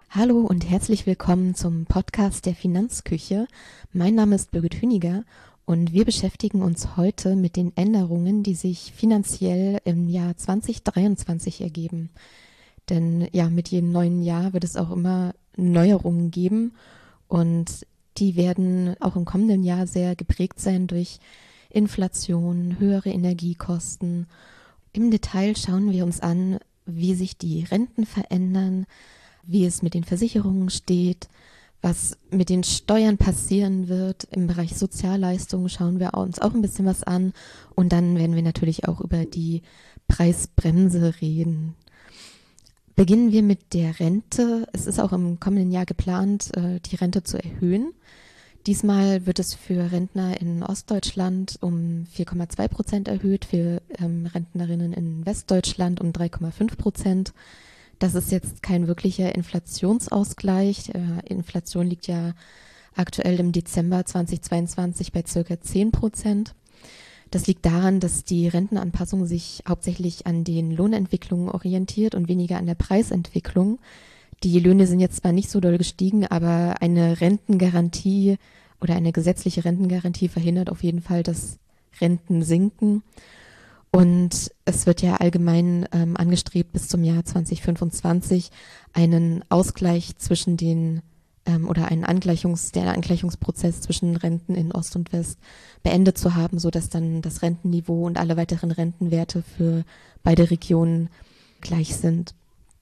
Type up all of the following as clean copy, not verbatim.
Hallo und herzlich willkommen zum Podcast der Finanzküche. Mein Name ist Birgit Hüniger und wir beschäftigen uns heute mit den Änderungen, die sich finanziell im Jahr 2023 ergeben. Denn ja, mit jedem neuen Jahr wird es auch immer Neuerungen geben und die werden auch im kommenden Jahr sehr geprägt sein durch Inflation, höhere Energiekosten. Im Detail schauen wir uns an, wie sich die Renten verändern, wie es mit den Versicherungen steht, was mit den Steuern passieren wird. Im Bereich Sozialleistungen schauen wir uns auch ein bisschen was an und dann werden wir natürlich auch über die Preisbremse reden. Beginnen wir mit der Rente. Es ist auch im kommenden Jahr geplant, die Rente zu erhöhen. Diesmal wird es für Rentner in Ostdeutschland um 4,2% erhöht, für Rentnerinnen in Westdeutschland um 3,5%. Das ist jetzt kein wirklicher Inflationsausgleich. Inflation liegt ja aktuell im Dezember 2022 bei ca. 10%. Das liegt daran, dass die Rentenanpassung sich hauptsächlich an den Lohnentwicklungen orientiert und weniger an der Preisentwicklung. Die Löhne sind jetzt zwar nicht so doll gestiegen, aber eine Rentengarantie oder eine gesetzliche Rentengarantie verhindert auf jeden Fall, dass Renten sinken. Und es wird ja allgemein angestrebt, bis zum Jahr 2025 einen Ausgleich zwischen den oder der Angleichungsprozess zwischen Renten in Ost und West beendet zu haben, sodass dann das Rentenniveau und alle weiteren Rentenwerte für beide Regionen gleich sind.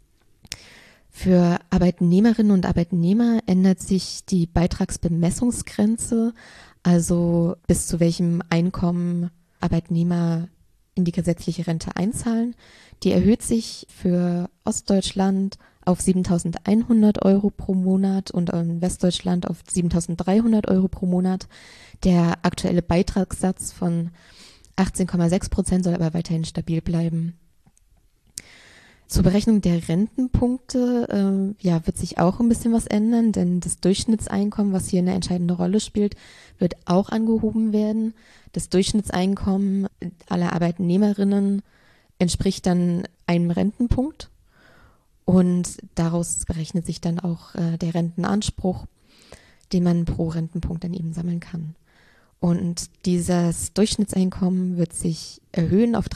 Für Arbeitnehmerinnen und Arbeitnehmer ändert sich die Beitragsbemessungsgrenze, also bis zu welchem Einkommen Arbeitnehmer in die gesetzliche Rente einzahlen. Die erhöht sich für Ostdeutschland auf 7.100 Euro pro Monat und in Westdeutschland auf 7.300 Euro pro Monat. Der aktuelle Beitragssatz von 18,6% soll aber weiterhin stabil bleiben. Zur Berechnung der Rentenpunkte wird sich auch ein bisschen was ändern, denn das Durchschnittseinkommen, was hier eine entscheidende Rolle spielt, wird auch angehoben werden. Das Durchschnittseinkommen aller Arbeitnehmerinnen entspricht dann einem Rentenpunkt und daraus berechnet sich dann auch der Rentenanspruch, den man pro Rentenpunkt dann eben sammeln kann. Und dieses Durchschnittseinkommen wird sich erhöhen auf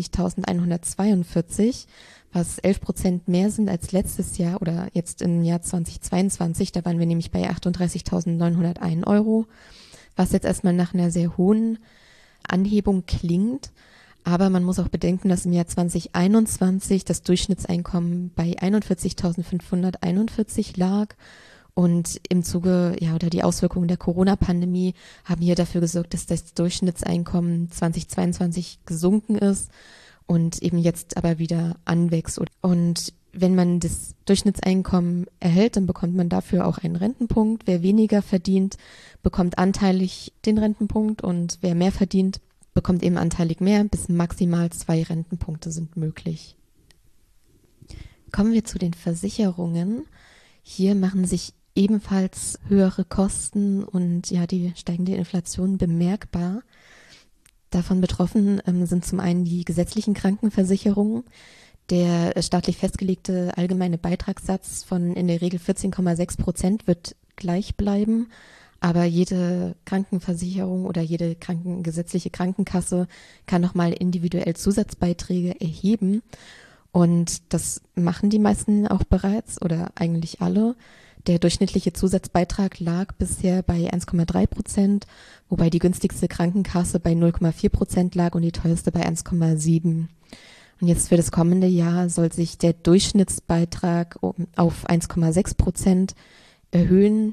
43.142, was 11% mehr sind als letztes Jahr oder jetzt im Jahr 2022. Da waren wir nämlich bei 38.901 Euro, was jetzt erstmal nach einer sehr hohen Anhebung klingt. Aber man muss auch bedenken, dass im Jahr 2021 das Durchschnittseinkommen bei 41.541 lag. Und im Zuge, oder die Auswirkungen der Corona-Pandemie haben hier dafür gesorgt, dass das Durchschnittseinkommen 2022 gesunken ist und eben jetzt aber wieder anwächst. Und wenn man das Durchschnittseinkommen erhält, dann bekommt man dafür auch einen Rentenpunkt. Wer weniger verdient, bekommt anteilig den Rentenpunkt und wer mehr verdient, bekommt eben anteilig mehr. Bis maximal 2 Rentenpunkte sind möglich. Kommen wir zu den Versicherungen. Hier machen sich ebenfalls höhere Kosten und die steigende Inflation bemerkbar. Davon betroffen sind zum einen die gesetzlichen Krankenversicherungen. Der staatlich festgelegte allgemeine Beitragssatz von in der Regel 14,6% wird gleich bleiben, aber jede Krankenversicherung oder jede gesetzliche Krankenkasse kann nochmal individuell Zusatzbeiträge erheben. Und das machen die meisten auch bereits oder eigentlich alle. Der durchschnittliche Zusatzbeitrag lag bisher bei 1,3%, wobei die günstigste Krankenkasse bei 0,4% lag und die teuerste bei 1,7%. Und jetzt für das kommende Jahr soll sich der Durchschnittsbeitrag auf 1,6% erhöhen.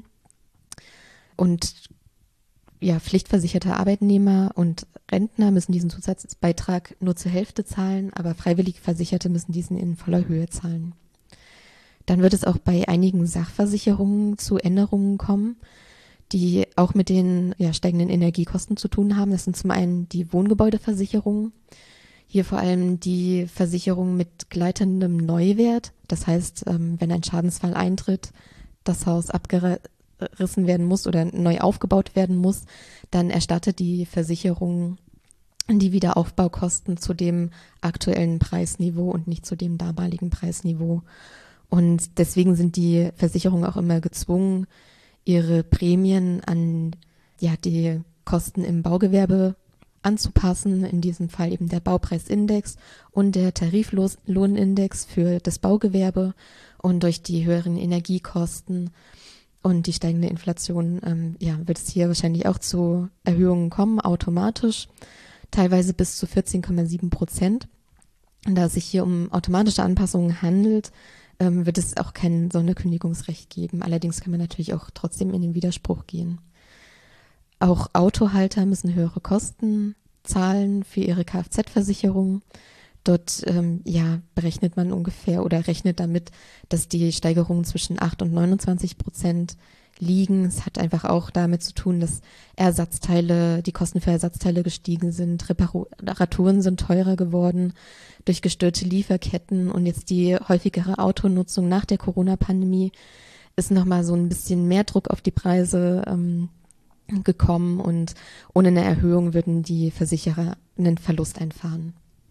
Und pflichtversicherte Arbeitnehmer und Rentner müssen diesen Zusatzbeitrag nur zur Hälfte zahlen, aber freiwillig Versicherte müssen diesen in voller Höhe zahlen. Dann wird es auch bei einigen Sachversicherungen zu Änderungen kommen, die auch mit den steigenden Energiekosten zu tun haben. Das sind zum einen die Wohngebäudeversicherungen. Hier vor allem die Versicherung mit gleitendem Neuwert. Das heißt, wenn ein Schadensfall eintritt, das Haus abgerissen werden muss oder neu aufgebaut werden muss, dann erstattet die Versicherung die Wiederaufbaukosten zu dem aktuellen Preisniveau und nicht zu dem damaligen Preisniveau. Und deswegen sind die Versicherungen auch immer gezwungen, ihre Prämien an die Kosten im Baugewerbe anzupassen, in diesem Fall eben der Baupreisindex und der Tariflohnindex für das Baugewerbe. Und durch die höheren Energiekosten und die steigende Inflation wird es hier wahrscheinlich auch zu Erhöhungen kommen, automatisch, teilweise bis zu 14,7%. Und da es sich hier um automatische Anpassungen handelt, wird es auch kein Sonderkündigungsrecht geben. Allerdings kann man natürlich auch trotzdem in den Widerspruch gehen. Auch Autohalter müssen höhere Kosten zahlen für ihre Kfz-Versicherung. Dort berechnet man ungefähr oder rechnet damit, dass die Steigerungen zwischen 8 und 29% liegen. Es hat einfach auch damit zu tun, dass die Kosten für Ersatzteile gestiegen sind, Reparaturen sind teurer geworden durch gestörte Lieferketten und jetzt die häufigere Autonutzung nach der Corona-Pandemie ist nochmal so ein bisschen mehr Druck auf die Preise gekommen und ohne eine Erhöhung würden die Versicherer einen Verlust einfahren.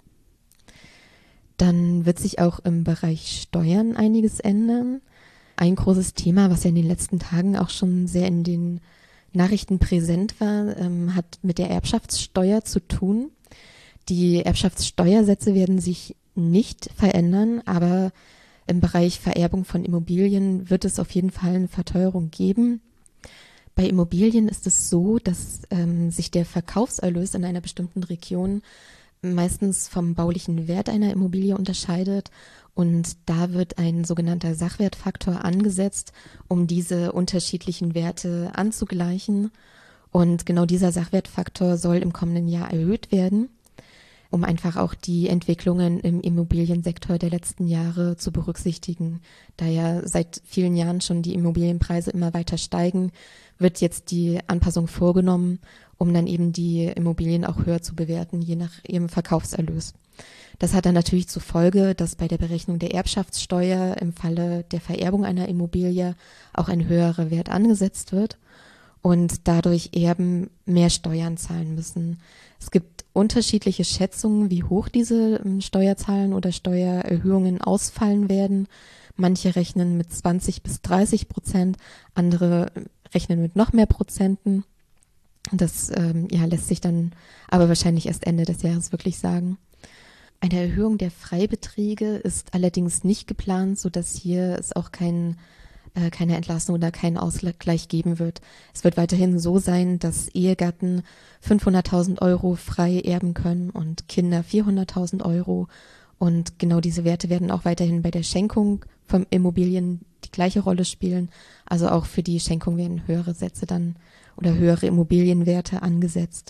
Dann wird sich auch im Bereich Steuern einiges ändern. Ein großes Thema, was ja in den letzten Tagen auch schon sehr in den Nachrichten präsent war, hat mit der Erbschaftssteuer zu tun. Die Erbschaftssteuersätze werden sich nicht verändern, aber im Bereich Vererbung von Immobilien wird es auf jeden Fall eine Verteuerung geben. Bei Immobilien ist es so, dass sich der Verkaufserlös in einer bestimmten Region meistens vom baulichen Wert einer Immobilie unterscheidet und da wird ein sogenannter Sachwertfaktor angesetzt, um diese unterschiedlichen Werte anzugleichen und genau dieser Sachwertfaktor soll im kommenden Jahr erhöht werden, um einfach auch die Entwicklungen im Immobiliensektor der letzten Jahre zu berücksichtigen. Da ja seit vielen Jahren schon die Immobilienpreise immer weiter steigen, wird jetzt die Anpassung vorgenommen, um dann eben die Immobilien auch höher zu bewerten, je nach ihrem Verkaufserlös. Das hat dann natürlich zur Folge, dass bei der Berechnung der Erbschaftssteuer im Falle der Vererbung einer Immobilie auch ein höherer Wert angesetzt wird und dadurch Erben mehr Steuern zahlen müssen. Es gibt unterschiedliche Schätzungen, wie hoch diese Steuerzahlen oder Steuererhöhungen ausfallen werden. Manche rechnen mit 20-30%, andere rechnen mit noch mehr Prozenten. Das lässt sich dann aber wahrscheinlich erst Ende des Jahres wirklich sagen. Eine Erhöhung der Freibeträge ist allerdings nicht geplant, sodass hier es auch keine Entlastung oder keinen Ausgleich geben wird. Es wird weiterhin so sein, dass Ehegatten 500.000 Euro frei erben können und Kinder 400.000 Euro. Und genau diese Werte werden auch weiterhin bei der Schenkung von Immobilien die gleiche Rolle spielen. Also auch für die Schenkung werden höhere Sätze dann oder höhere Immobilienwerte angesetzt.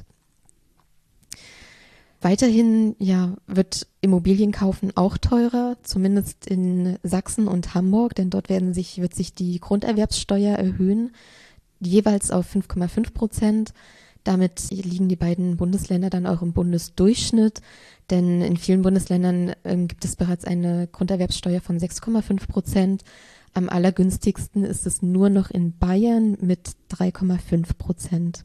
Weiterhin wird Immobilienkaufen auch teurer, zumindest in Sachsen und Hamburg, denn dort wird sich die Grunderwerbssteuer erhöhen, jeweils auf 5,5%. Damit liegen die beiden Bundesländer dann auch im Bundesdurchschnitt, denn in vielen Bundesländern gibt es bereits eine Grunderwerbssteuer von 6,5%. Am allergünstigsten ist es nur noch in Bayern mit 3,5%.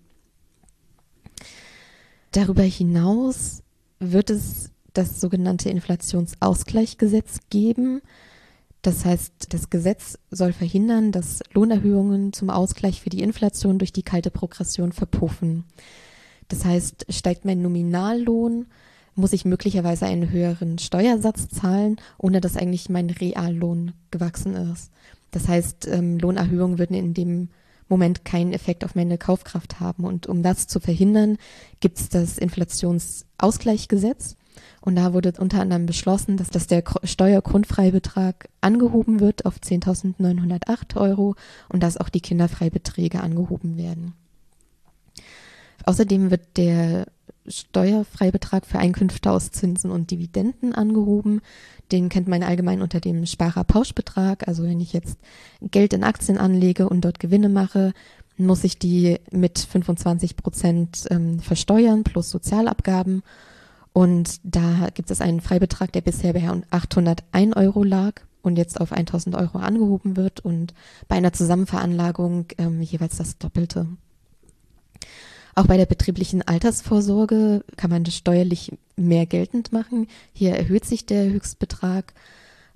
Darüber hinaus wird es das sogenannte Inflationsausgleichsgesetz geben. Das heißt, das Gesetz soll verhindern, dass Lohnerhöhungen zum Ausgleich für die Inflation durch die kalte Progression verpuffen. Das heißt, steigt mein Nominallohn, muss ich möglicherweise einen höheren Steuersatz zahlen, ohne dass eigentlich mein Reallohn gewachsen ist. Das heißt, Lohnerhöhungen würden in dem Moment keinen Effekt auf meine Kaufkraft haben. Und um das zu verhindern, gibt es das Inflationsausgleichsgesetz. Und da wurde unter anderem beschlossen, dass der Steuergrundfreibetrag angehoben wird auf 10.908 Euro und dass auch die Kinderfreibeträge angehoben werden. Außerdem wird der Steuerfreibetrag für Einkünfte aus Zinsen und Dividenden angehoben. Den kennt man allgemein unter dem Sparerpauschbetrag. Also wenn ich jetzt Geld in Aktien anlege und dort Gewinne mache, muss ich die mit 25% versteuern plus Sozialabgaben. Und da gibt es einen Freibetrag, der bisher bei 801 Euro lag und jetzt auf 1.000 Euro angehoben wird und bei einer Zusammenveranlagung jeweils das Doppelte. Auch bei der betrieblichen Altersvorsorge kann man das steuerlich mehr geltend machen. Hier erhöht sich der Höchstbetrag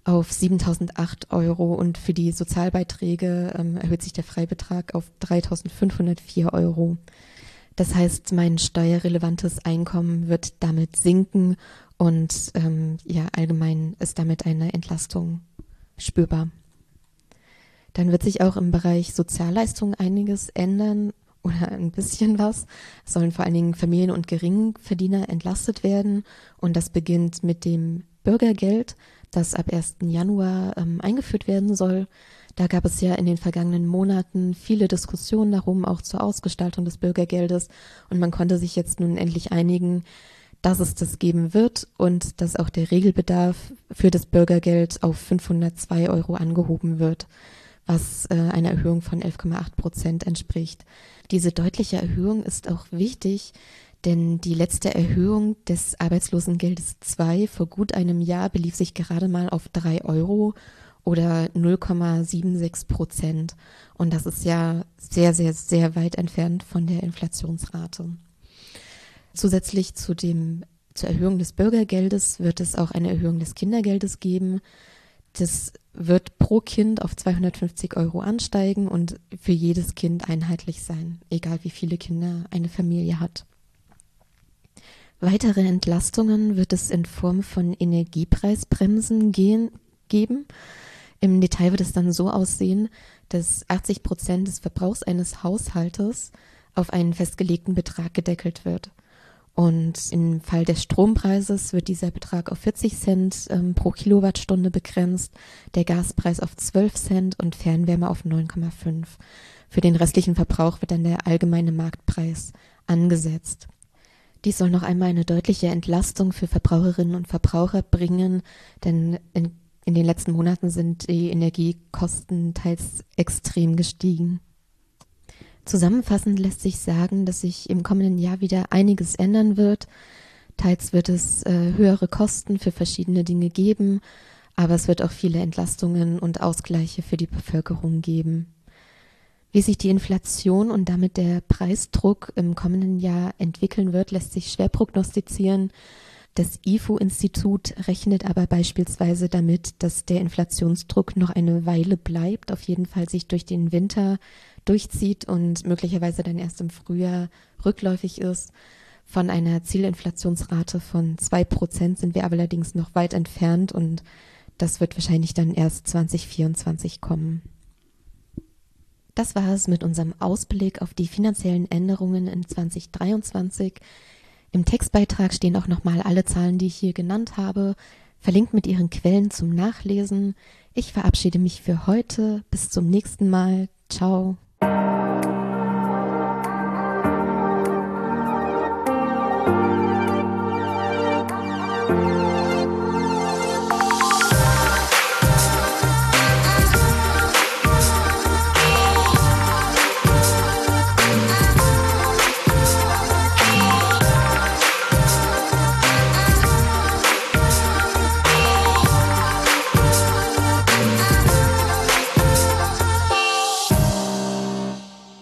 auf 7.008 Euro und für die Sozialbeiträge erhöht sich der Freibetrag auf 3.504 Euro. Das heißt, mein steuerrelevantes Einkommen wird damit sinken und allgemein ist damit eine Entlastung spürbar. Dann wird sich auch im Bereich Sozialleistungen einiges ändern oder ein bisschen was. Es sollen vor allen Dingen Familien- und Geringverdiener entlastet werden und das beginnt mit dem Bürgergeld, das ab 1. Januar eingeführt werden soll. Da gab es ja in den vergangenen Monaten viele Diskussionen darum, auch zur Ausgestaltung des Bürgergeldes und man konnte sich jetzt nun endlich einigen, dass es das geben wird und dass auch der Regelbedarf für das Bürgergeld auf 502 Euro angehoben wird, was einer Erhöhung von 11,8% entspricht. Diese deutliche Erhöhung ist auch wichtig, denn die letzte Erhöhung des Arbeitslosengeldes 2 vor gut einem Jahr belief sich gerade mal auf 3 Euro oder 0,76%. Und das ist ja sehr, sehr, sehr weit entfernt von der Inflationsrate. Zusätzlich zur Erhöhung des Bürgergeldes wird es auch eine Erhöhung des Kindergeldes geben. Das wird pro Kind auf 250 Euro ansteigen und für jedes Kind einheitlich sein, egal wie viele Kinder eine Familie hat. Weitere Entlastungen wird es in Form von Energiepreisbremsen geben. Im Detail wird es dann so aussehen, dass 80% des Verbrauchs eines Haushaltes auf einen festgelegten Betrag gedeckelt wird. Und im Fall des Strompreises wird dieser Betrag auf 40 Cent pro Kilowattstunde begrenzt, der Gaspreis auf 12 Cent und Fernwärme auf 9,5. Für den restlichen Verbrauch wird dann der allgemeine Marktpreis angesetzt. Dies soll noch einmal eine deutliche Entlastung für Verbraucherinnen und Verbraucher bringen, denn in den letzten Monaten sind die Energiekosten teils extrem gestiegen. Zusammenfassend lässt sich sagen, dass sich im kommenden Jahr wieder einiges ändern wird. Teils wird es höhere Kosten für verschiedene Dinge geben, aber es wird auch viele Entlastungen und Ausgleiche für die Bevölkerung geben. Wie sich die Inflation und damit der Preisdruck im kommenden Jahr entwickeln wird, lässt sich schwer prognostizieren. Das IFO-Institut rechnet aber beispielsweise damit, dass der Inflationsdruck noch eine Weile bleibt, auf jeden Fall sich durch den Winter durchzieht und möglicherweise dann erst im Frühjahr rückläufig ist. Von einer Zielinflationsrate von 2% sind wir allerdings noch weit entfernt und das wird wahrscheinlich dann erst 2024 kommen. Das war es mit unserem Ausblick auf die finanziellen Änderungen in 2023. Im Textbeitrag stehen auch nochmal alle Zahlen, die ich hier genannt habe, verlinkt mit ihren Quellen zum Nachlesen. Ich verabschiede mich für heute. Bis zum nächsten Mal. Ciao.